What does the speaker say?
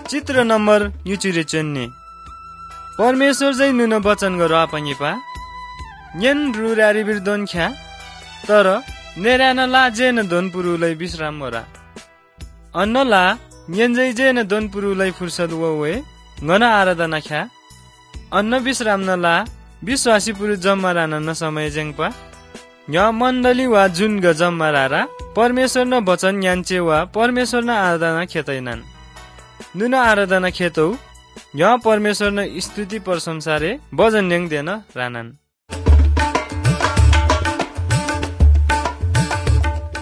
चित्र नंबर युचिरे चन्ने परमेश्वर जै नुन वचन गर अपनिपा न्यन रुरारी बिर्दोन ख्या तर नेराना ला जेन दोन पुरुलाई विश्राम मरा अन्नला न्यन जै जेन दोन पुरुलाई फुर्सद वे ngana आराधना ख्या अन्न विश्राम नला विश्वासी पुरु जम्मा रान न समय जेंगपा य मण्डली वा जुन ग जम्मा रारा परमेश्वर न वचन यान्चे वा परमेश्वर न आराधना खेतैनन् नुन आराधना खेतौ य परमेश्वर न स्तुति प्रशंसा रे भजन न्याङ देन रानन्।